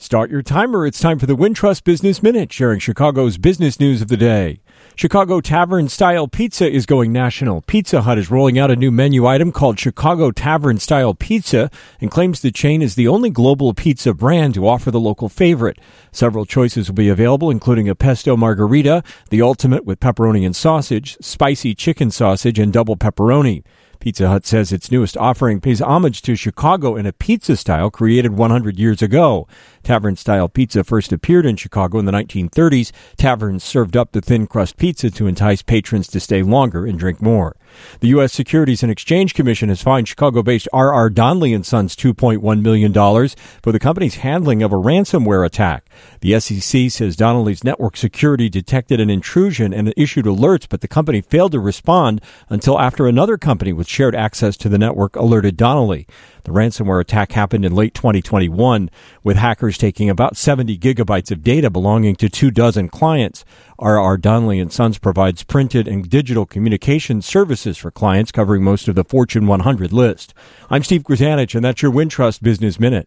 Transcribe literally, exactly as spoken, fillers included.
Start your timer. It's time for the Wintrust Business Minute, sharing Chicago's business news of the day. Chicago Tavern-style pizza is going national. Pizza Hut is rolling out a new menu item called Chicago Tavern-style pizza and claims the chain is the only global pizza brand to offer the local favorite. Several choices will be available, including a pesto margarita, the ultimate with pepperoni and sausage, spicy chicken sausage, and double pepperoni. Pizza Hut says its newest offering pays homage to Chicago in a pizza style created one hundred years ago. Tavern-style pizza first appeared in Chicago in the nineteen thirties. Taverns served up the thin-crust pizza to entice patrons to stay longer and drink more. The U S Securities and Exchange Commission has fined Chicago-based R R. Donnelley and Sons two point one million dollars for the company's handling of a ransomware attack. The S E C says Donnelley's network security detected an intrusion and issued alerts, but the company failed to respond until after another company with shared access to the network alerted Donnelley. The ransomware attack happened in late twenty twenty-one, with hackers taking about seventy gigabytes of data belonging to two dozen clients. R R. Donnelley and Sons provides printed and digital communication services for clients covering most of the Fortune one hundred list. I'm Steve Grzanich, and that's your Wintrust Business Minute.